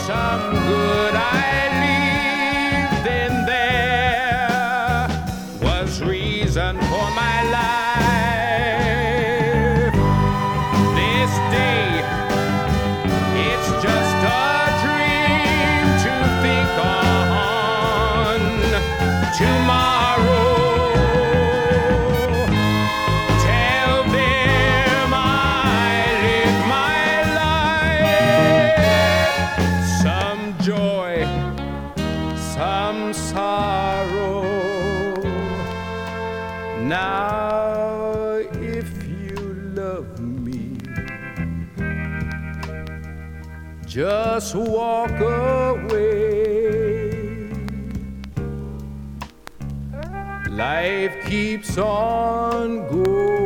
some good I leave, then there was reason for my life. This day, it's just a dream to think on tomorrow. Tell them I live my life, some joy, some sorrow. Now, if you love me, just walk away. Life keeps on going.